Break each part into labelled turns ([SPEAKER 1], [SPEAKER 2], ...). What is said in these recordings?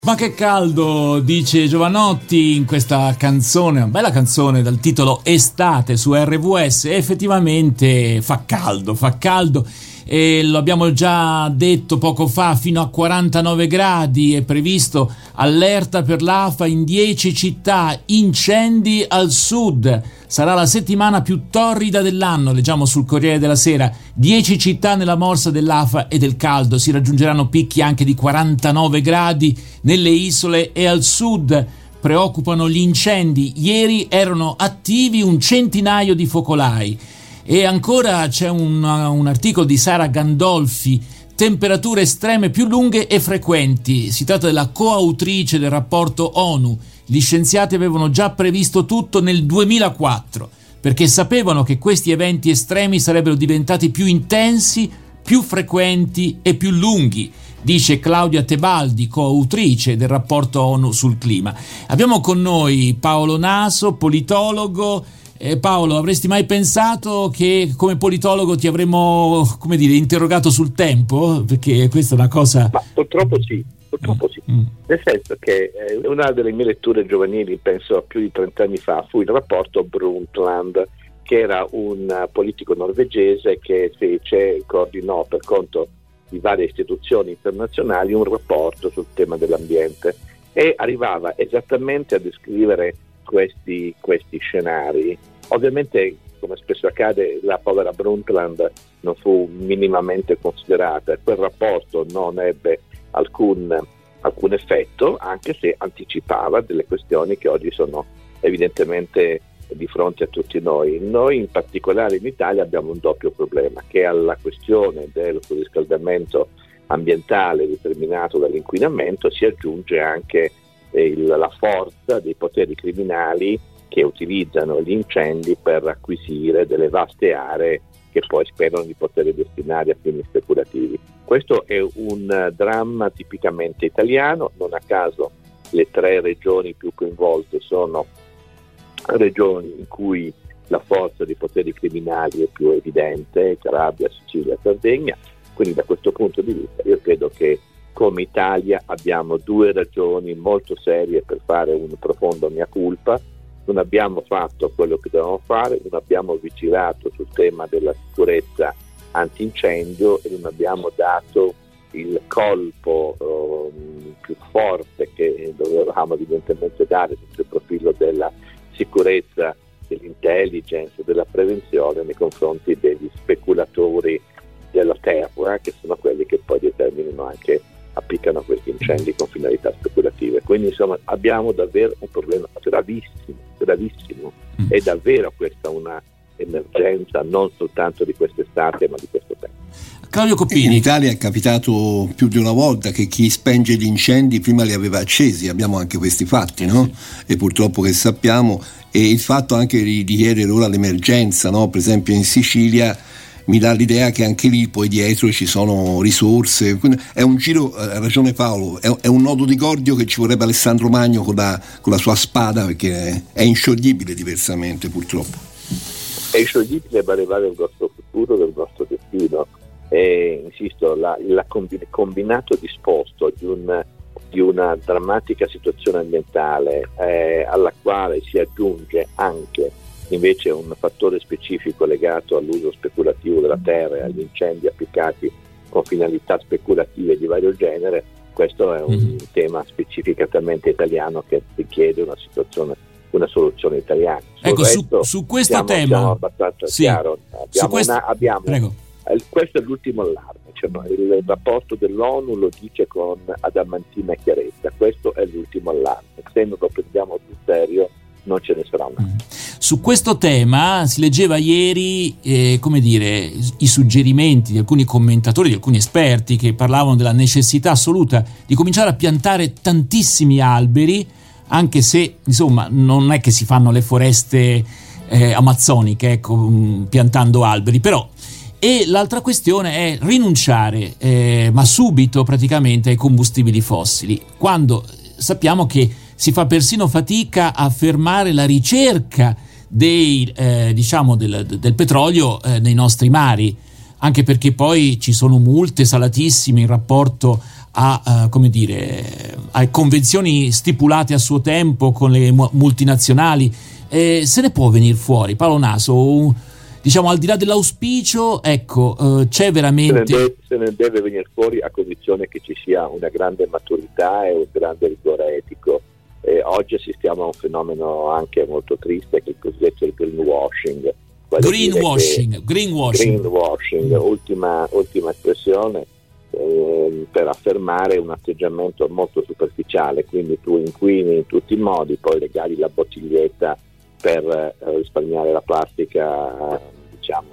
[SPEAKER 1] Ma che caldo, dice Jovanotti in questa canzone, una bella canzone dal titolo Estate su RVS. Effettivamente fa caldo e lo abbiamo già detto poco fa, fino a 49 gradi è previsto, allerta per l'AFA in 10 città, incendi al sud. Sarà la settimana più torrida dell'anno, leggiamo sul Corriere della Sera. 10 città nella morsa dell'AFA e del caldo, si raggiungeranno picchi anche di 49 gradi nelle isole e al sud. Preoccupano gli incendi, ieri erano attivi un centinaio di focolai. E ancora c'è un articolo di Sara Gandolfi, temperature estreme più lunghe e frequenti. Si tratta della coautrice del rapporto ONU. Gli scienziati avevano già previsto tutto nel 2004, perché sapevano che questi eventi estremi sarebbero diventati più intensi, più frequenti e più lunghi, dice Claudia Tebaldi, coautrice del rapporto ONU sul clima. Abbiamo con noi Paolo Naso, politologo. Paolo, avresti mai pensato che come politologo ti avremmo, interrogato sul tempo? Perché questa è una cosa...
[SPEAKER 2] Ma purtroppo sì. Nel senso che una delle mie letture giovanili, penso più di 30 anni fa, fu il rapporto Brundtland, che era un politico norvegese che coordinò per conto di varie istituzioni internazionali un rapporto sul tema dell'ambiente e arrivava esattamente a descrivere questi scenari. Ovviamente, come spesso accade, la povera Brundtland non fu minimamente considerata. Quel rapporto non ebbe alcun effetto, anche se anticipava delle questioni che oggi sono evidentemente di fronte a tutti noi. Noi in particolare in Italia abbiamo un doppio problema, che alla questione del surriscaldamento ambientale determinato dall'inquinamento si aggiunge anche la forza dei poteri criminali che utilizzano gli incendi per acquisire delle vaste aree che poi sperano di poter destinare a fini speculativi. Questo è un dramma tipicamente italiano, non a caso le 3 regioni più coinvolte sono regioni in cui la forza dei poteri criminali è più evidente, Calabria, Sicilia, Sardegna, quindi da questo punto di vista io credo che come Italia abbiamo 2 ragioni molto serie per fare un profondo mea culpa. Non abbiamo fatto quello che dovevamo fare, non abbiamo vigilato sul tema della sicurezza antincendio e non abbiamo dato il colpo più forte che dovevamo evidentemente dare sotto il profilo della sicurezza, dell'intelligence, della prevenzione nei confronti degli speculatori della terra, che sono quelli che poi determinano anche, applicano questi incendi con finalità speculative. Quindi insomma abbiamo davvero un problema gravissimo. È davvero questa una emergenza non soltanto di quest'estate ma di questo tempo.
[SPEAKER 1] Claudio Coppini.
[SPEAKER 3] In Italia è capitato più di una volta che chi spenge gli incendi prima li aveva accesi, abbiamo anche questi fatti, no? E purtroppo che sappiamo, e il fatto anche di chiedere ora l'emergenza, no? Per esempio in Sicilia mi dà l'idea che anche lì poi dietro ci sono risorse. È un giro, ha ragione Paolo, è un nodo di cordio che ci vorrebbe Alessandro Magno con la sua spada, perché è inscioglibile diversamente purtroppo.
[SPEAKER 2] È inscioglibile per arrivare al nostro futuro, del nostro destino. E insisto, il combinato disposto di una drammatica situazione ambientale alla quale si aggiunge anche invece un fattore specifico legato all'uso speculativo della terra e agli incendi applicati con finalità speculative di vario genere. Questo è un tema specificatamente italiano che richiede una soluzione italiana.
[SPEAKER 1] Ecco, su questo tema
[SPEAKER 2] siamo abbastanza chiaro. Questo è l'ultimo allarme, cioè il rapporto dell'ONU lo dice con adamantina chiarezza. Questo è l'ultimo allarme. Se non lo prendiamo sul serio non ce ne sarà una.
[SPEAKER 1] Su questo tema si leggeva ieri i suggerimenti di alcuni commentatori, di alcuni esperti che parlavano della necessità assoluta di cominciare a piantare tantissimi alberi, anche se insomma non è che si fanno le foreste amazzoniche, piantando alberi, però. E l'altra questione è rinunciare ma subito praticamente ai combustibili fossili, quando sappiamo che si fa persino fatica a fermare la ricerca del petrolio nei nostri mari, anche perché poi ci sono multe salatissime in rapporto a convenzioni stipulate a suo tempo con le multinazionali. Se ne può venire fuori, Paolo Naso, diciamo, al di là dell'auspicio, ecco, c'è veramente...
[SPEAKER 2] Se ne deve venire fuori a condizione che ci sia una grande maturità e un grande rigore etico. Oggi assistiamo a un fenomeno anche molto triste, che è il cosiddetto greenwashing. Greenwashing, ultima espressione, per affermare un atteggiamento molto superficiale, quindi tu inquini in tutti i modi, poi regali la bottiglietta per risparmiare la plastica, diciamo,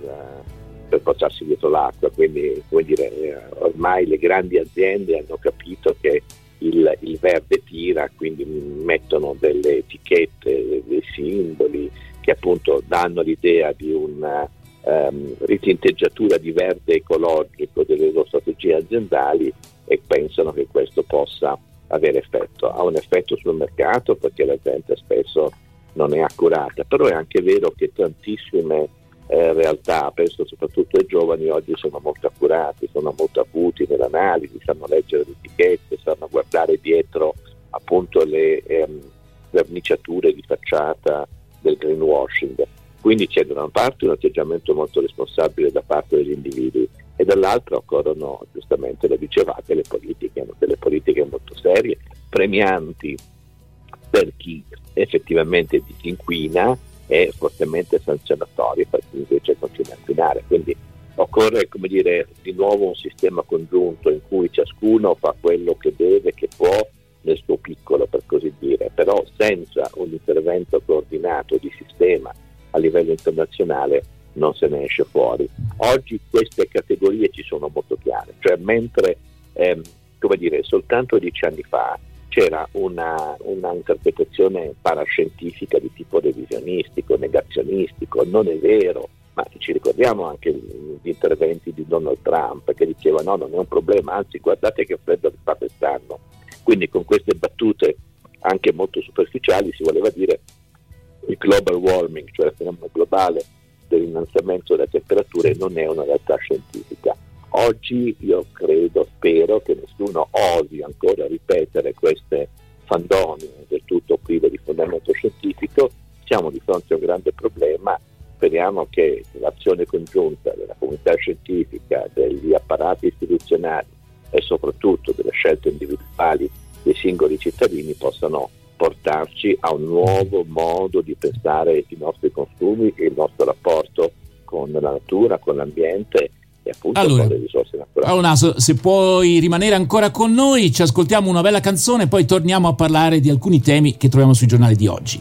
[SPEAKER 2] per portarsi dietro l'acqua. Quindi, come dire, ormai le grandi aziende hanno capito che il verde tira, quindi mettono delle etichette, dei simboli che appunto danno l'idea di una ritinteggiatura di verde ecologico delle loro strategie aziendali, e pensano che questo possa avere effetto. Ha un effetto sul mercato perché la gente spesso non è accurata, però è anche vero che tantissime realtà, penso soprattutto ai giovani, oggi sono molto accurati, sono molto acuti nell'analisi, sanno leggere le etichette, sanno guardare dietro appunto le verniciature di facciata del greenwashing. Quindi c'è da una parte un atteggiamento molto responsabile da parte degli individui, e dall'altra occorrono, giustamente lo dicevate, le politiche, delle politiche molto serie, premianti per chi effettivamente disinquina e fortemente sanzionatorie per chi invece continua a inquinare. Quindi occorre, come dire, di nuovo un sistema congiunto in cui ciascuno fa quello che deve, che può, nel suo piccolo, per così dire, però senza un intervento coordinato di sistema a livello internazionale non se ne esce fuori. Oggi queste categorie ci sono molto chiare, cioè mentre come dire, soltanto 10 anni fa c'era una interpretazione parascientifica di tipo revisionistico, negazionistico, non è vero, ma ci ricordiamo anche gli interventi di Donald Trump che diceva no, non è un problema, anzi guardate che freddo che fa quest'anno. Quindi con queste battute anche molto superficiali si voleva dire il global warming, cioè il fenomeno globale dell'innalzamento delle temperature, non è una realtà scientifica. Oggi io credo, spero che nessuno osi ancora ripetere queste fandonie del tutto prive di fondamento scientifico. Siamo di fronte a un grande problema, speriamo che l'azione congiunta della comunità scientifica, degli apparati istituzionali e soprattutto delle scelte individuali dei singoli cittadini possano portarci a un nuovo modo di pensare i nostri consumi e il nostro rapporto con la natura, con l'ambiente e appunto con le risorse naturali.
[SPEAKER 1] Paolo Naso, se puoi rimanere ancora con noi, ci ascoltiamo una bella canzone e poi torniamo a parlare di alcuni temi che troviamo sui giornali di oggi.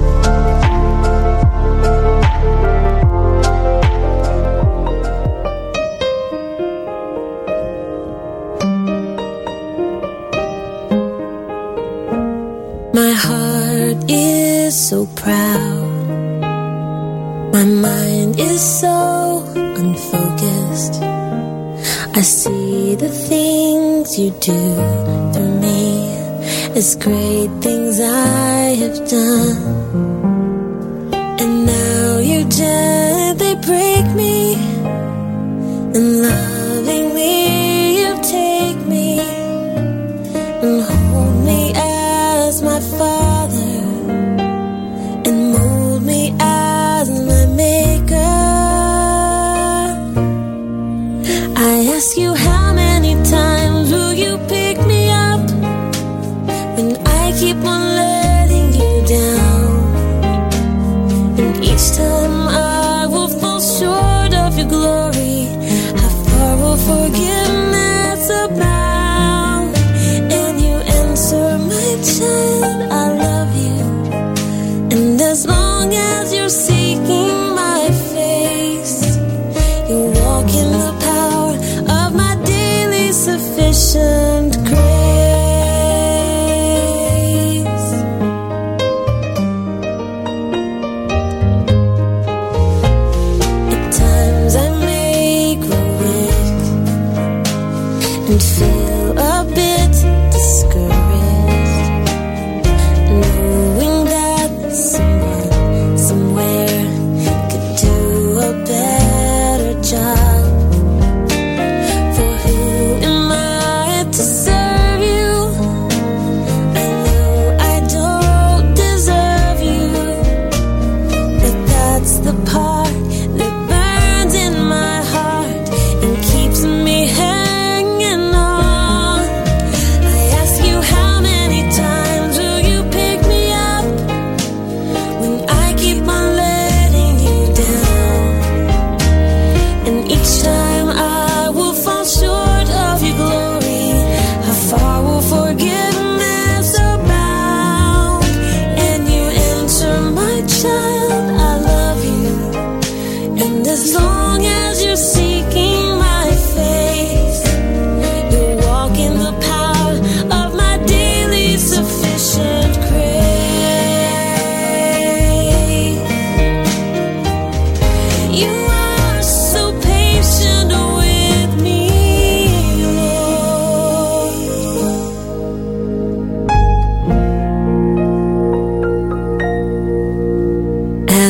[SPEAKER 4] My heart is so proud, my mind is so unfocused. I see the things you do through me as great things I have done. And now you gently break me, and lovingly you take me and hold me as my Father and mold me as my Maker. I ask you, how many times will you pick me up when I keep on letting you down? And each time I will fall short of your glory, how far will forgiveness abound? And you answer, my child, I love you. And as long as you're seeking my face, you walk in the power of my daily sufficient grace.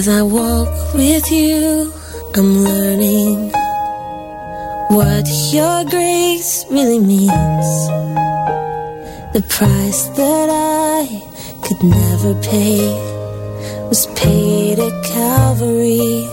[SPEAKER 4] As I walk with you, I'm learning what your grace really means. The price that I could never pay was paid at Calvary.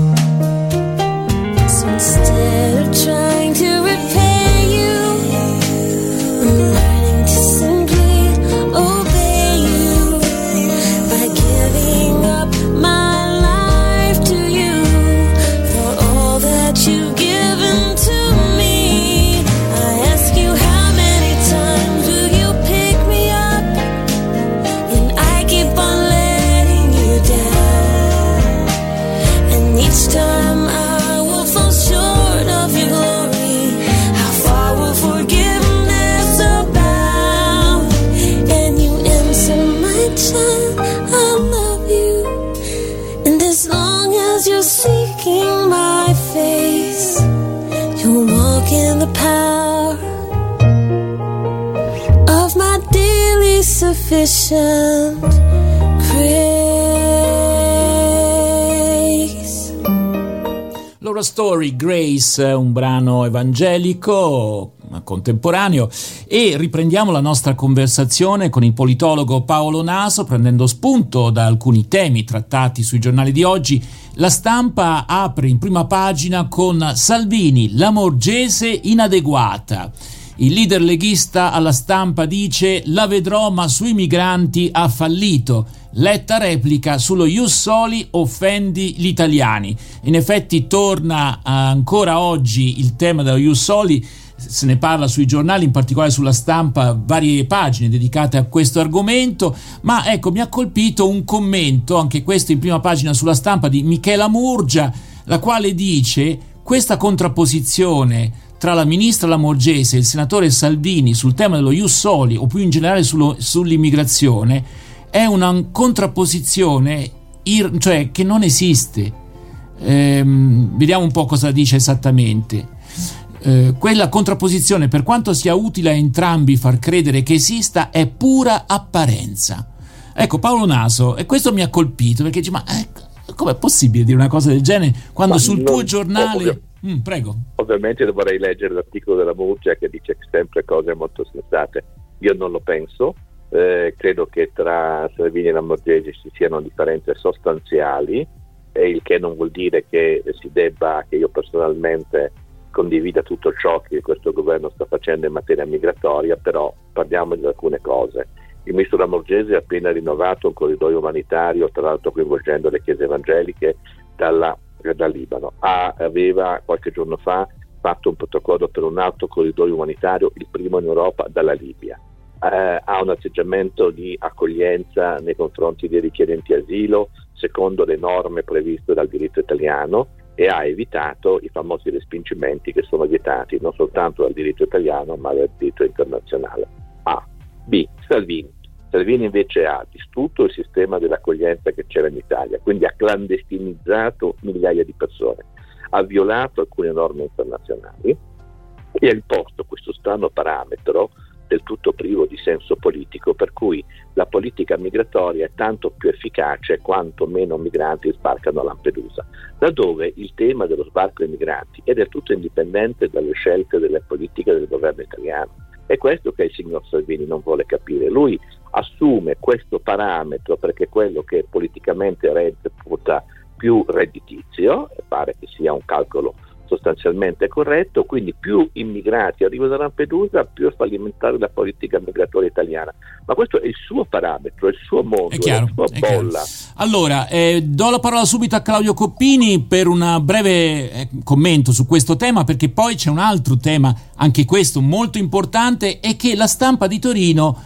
[SPEAKER 4] So instead of trying to repay you, I'm learning to simply obey you by giving up my life to you for all that you've given to me. I ask you, how many times will you pick me up when I keep on letting you down? And each time I will fall short of your glory. How far will forgiveness abound? And you answer, my child, I love you. And as long as you're seeking my face, you'll walk in the power of my daily sufficient grace.
[SPEAKER 1] Loro Story, Grace, un brano evangelico contemporaneo, e riprendiamo la nostra conversazione con il politologo Paolo Naso prendendo spunto da alcuni temi trattati sui giornali di oggi. La Stampa apre in prima pagina con Salvini, la Morgese inadeguata. Il leader leghista alla Stampa dice: la vedrò ma sui migranti ha fallito. Letta replica: sullo ius soli offendi gli italiani. In effetti torna ancora oggi il tema dello ius soli, se ne parla sui giornali, in particolare sulla Stampa, varie pagine dedicate a questo argomento. Ma ecco, mi ha colpito un commento, anche questo in prima pagina sulla Stampa, di Michela Murgia, la quale dice: questa contrapposizione tra la ministra Lamorgese e il senatore Salvini sul tema dello ius soli, o più in generale sull'immigrazione, è una contrapposizione cioè che non esiste. Vediamo un po' cosa dice esattamente. Quella contrapposizione, per quanto sia utile a entrambi far credere che esista, è pura apparenza. Ecco, Paolo Naso, e questo mi ha colpito, perché dice: ma com'è possibile dire una cosa del genere quando sul tuo giornale... prego.
[SPEAKER 2] Ovviamente dovrei leggere l'articolo della Murgia che dice sempre cose molto sensate. Io non lo penso. Credo che tra Salvini e Lamorgese ci siano differenze sostanziali, il che non vuol dire che che io personalmente condivida tutto ciò che questo governo sta facendo in materia migratoria, però parliamo di alcune cose. Il ministro Lamorgese ha appena rinnovato un corridoio umanitario, tra l'altro coinvolgendo le chiese evangeliche dal Libano. Aveva qualche giorno fa fatto un protocollo per un altro corridoio umanitario, il primo in Europa, dalla Libia. Ha un atteggiamento di accoglienza nei confronti dei richiedenti asilo secondo le norme previste dal diritto italiano, e ha evitato i famosi respingimenti che sono vietati non soltanto dal diritto italiano ma dal diritto internazionale. A. B. Salvini invece ha distrutto il sistema dell'accoglienza che c'era in Italia, quindi ha clandestinizzato migliaia di persone, ha violato alcune norme internazionali e ha imposto questo strano parametro del tutto privo di senso politico, per cui la politica migratoria è tanto più efficace quanto meno migranti sbarcano a Lampedusa, laddove il tema dello sbarco dei migranti è del tutto indipendente dalle scelte delle politiche del governo italiano. È questo che il signor Salvini non vuole capire. Lui assume questo parametro perché è quello che politicamente reputa più redditizio, e pare che sia un calcolo sostanzialmente corretto, quindi più immigrati arrivano da Lampedusa, più è fallimentare la politica migratoria italiana. Ma questo è il suo parametro, è il suo mondo, è la sua bolla.
[SPEAKER 1] Allora, do la parola subito a Claudio Coppini per un breve commento su questo tema, perché poi c'è un altro tema, anche questo molto importante, e che la Stampa di Torino,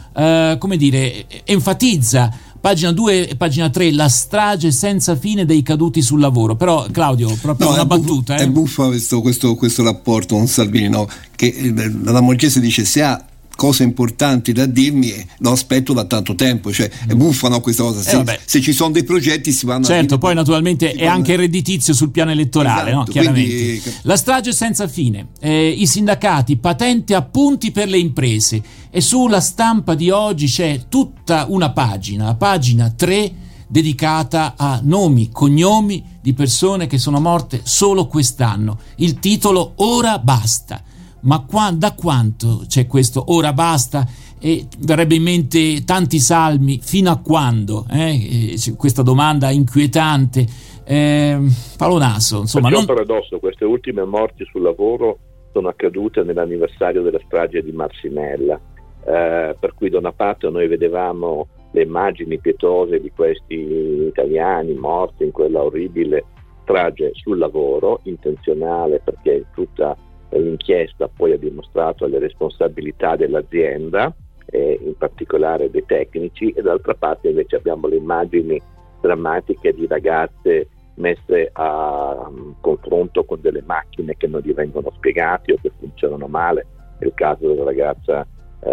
[SPEAKER 1] enfatizza. Pagina 2 e pagina 3, la strage senza fine dei caduti sul lavoro. Però Claudio, proprio una battuta.
[SPEAKER 3] È buffa questo rapporto con Salvini, no? Che la Lamorgese dice: se ha cose importanti da dirmi, lo aspetto da tanto tempo, cioè è buffa, no, questa cosa. Se ci sono dei progetti si vanno
[SPEAKER 1] certo, poi naturalmente è anche redditizio sul piano elettorale, esatto, no? Chiaramente. Quindi... La strage senza fine, i sindacati, patente a punti per le imprese, e sulla Stampa di oggi c'è tutta una pagina, la pagina 3, dedicata a nomi, cognomi di persone che sono morte solo quest'anno. Il titolo Ora basta. Ma da quanto c'è questo ora basta? E verrebbe in mente tanti salmi, fino a quando? Questa domanda inquietante. Paolo Naso, insomma,
[SPEAKER 2] c'è un paradosso: queste ultime morti sul lavoro sono accadute nell'anniversario della strage di Marcinella, per cui da una parte noi vedevamo le immagini pietose di questi italiani morti in quella orribile strage sul lavoro, intenzionale, perché tutta l'inchiesta poi ha dimostrato le responsabilità dell'azienda, in particolare dei tecnici, e dall'altra parte invece abbiamo le immagini drammatiche di ragazze messe a confronto con delle macchine che non gli vengono spiegate o che funzionano male. È il caso della ragazza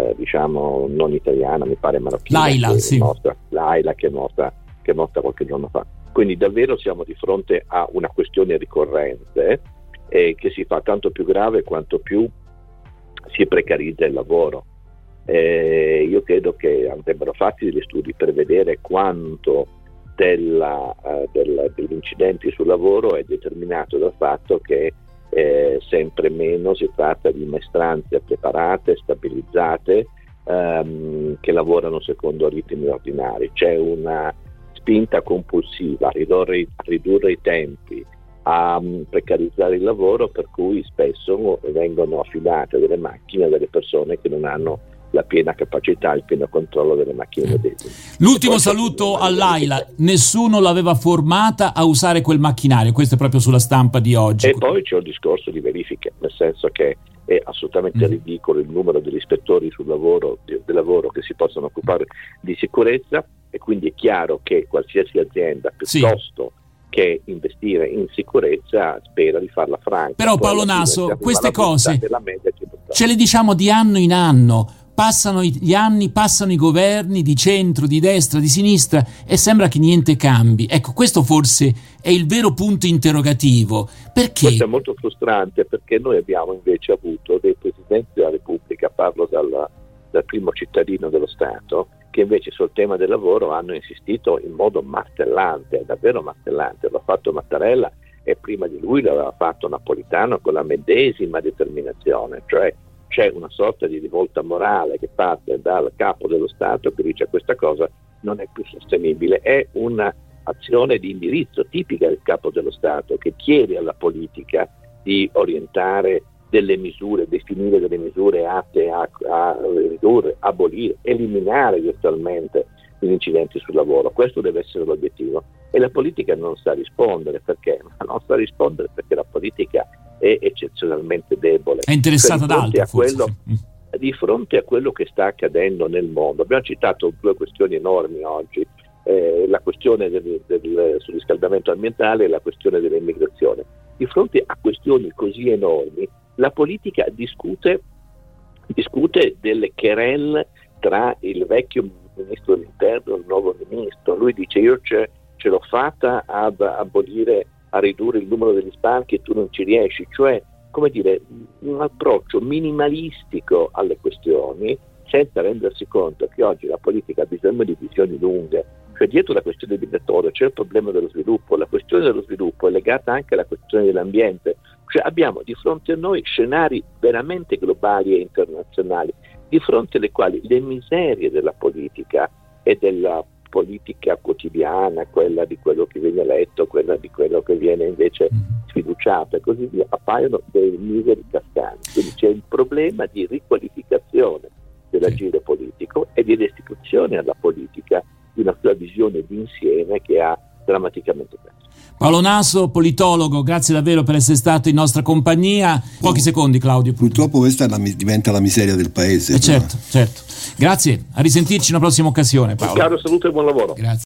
[SPEAKER 2] non italiana, mi pare marocchina,
[SPEAKER 1] Laila,
[SPEAKER 2] Laila, che è morta qualche giorno fa. Quindi davvero siamo di fronte a una questione ricorrente che si fa tanto più grave quanto più si precarizza il lavoro. Io credo che andrebbero fatti degli studi per vedere quanto degli incidenti sul lavoro è determinato dal fatto che sempre meno si tratta di maestranze preparate, stabilizzate, che lavorano secondo ritmi ordinari. C'è una spinta compulsiva a ridurre i tempi, a precarizzare il lavoro, per cui spesso vengono affidate delle macchine a delle persone che non hanno la piena capacità, il pieno controllo delle macchine medesime.
[SPEAKER 1] L'ultimo saluto a Laila: nessuno l'aveva formata a usare quel macchinario, questo è proprio sulla stampa di oggi.
[SPEAKER 2] E poi c'è un discorso di verifiche, nel senso che è assolutamente ridicolo il numero degli ispettori del lavoro che si possono occupare di sicurezza, e quindi è chiaro che qualsiasi azienda, piuttosto che investire in sicurezza, spera di farla franca.
[SPEAKER 1] Però Paolo Naso, queste cose ce le diciamo di anno in anno, passano gli anni, passano i governi di centro, di destra, di sinistra, e sembra che niente cambi. Ecco, questo forse è il vero punto interrogativo. Perché?
[SPEAKER 2] Questo è molto frustrante, perché noi abbiamo invece avuto dei presidenti della Repubblica, parlo dal primo cittadino dello Stato, che invece sul tema del lavoro hanno insistito in modo martellante, davvero martellante. L'ha fatto Mattarella e prima di lui l'aveva fatto Napolitano con la medesima determinazione, cioè c'è una sorta di rivolta morale che parte dal capo dello Stato che dice: questa cosa non è più sostenibile. È un'azione di indirizzo tipica del capo dello Stato, che chiede alla politica di orientare delle misure, definire delle misure atte a ridurre, abolire, eliminare virtualmente gli incidenti sul lavoro. Questo deve essere l'obiettivo, e la politica non sa rispondere. Perché? Non sa rispondere perché la politica è eccezionalmente debole.
[SPEAKER 1] È interessata ad altro,
[SPEAKER 2] di fronte a quello che sta accadendo nel mondo. Abbiamo citato due questioni enormi oggi, la questione del surriscaldamento ambientale e la questione dell'immigrazione. Di fronte a questioni così enormi, la politica discute delle querelle tra il vecchio ministro dell'interno e il nuovo ministro. Lui dice: io ce l'ho fatta ad abolire, a ridurre il numero degli sbarchi e tu non ci riesci. Cioè, come dire, un approccio minimalistico alle questioni, senza rendersi conto che oggi la politica ha bisogno di visioni lunghe. Cioè, dietro la questione migratoria c'è il problema dello sviluppo. La questione dello sviluppo è legata anche alla questione dell'ambiente. Cioè, abbiamo di fronte a noi scenari veramente globali e internazionali, di fronte alle quali le miserie della politica e della politica quotidiana, quella di quello che viene letto, quella di quello che viene invece sfiduciato e così via, appaiono dei miseri cascanti. Quindi c'è il problema di riqualificazione dell'agire politico e di restituzione alla politica di una sua visione d'insieme che ha drammaticamente perso.
[SPEAKER 1] Paolo Naso, politologo, grazie davvero per essere stato in nostra compagnia. Pochi secondi, Claudio.
[SPEAKER 3] Purtroppo questa diventa la miseria del paese.
[SPEAKER 1] Certo. Grazie, a risentirci in una prossima occasione, Paolo.
[SPEAKER 2] Un caro saluto e buon lavoro.
[SPEAKER 1] Grazie.